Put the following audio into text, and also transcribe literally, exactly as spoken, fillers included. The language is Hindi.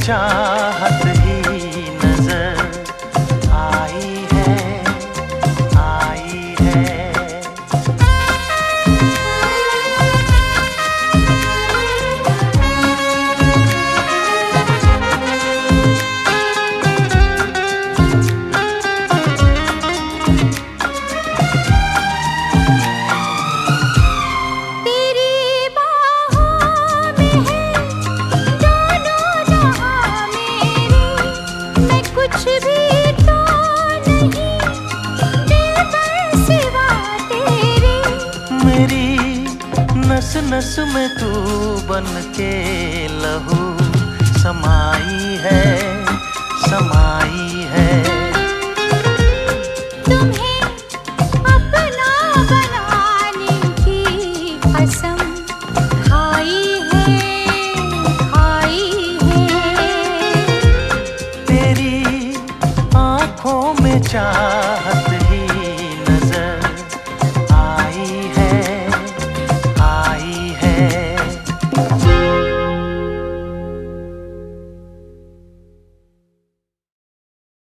चाहत ही नजर आई है, आई है। मेरी नस नस में तू बन के लहू समाई है, समाई है। तुम्हें अपना बनाने की कसम खाई है, खाई है। तेरी आँखों में चाहत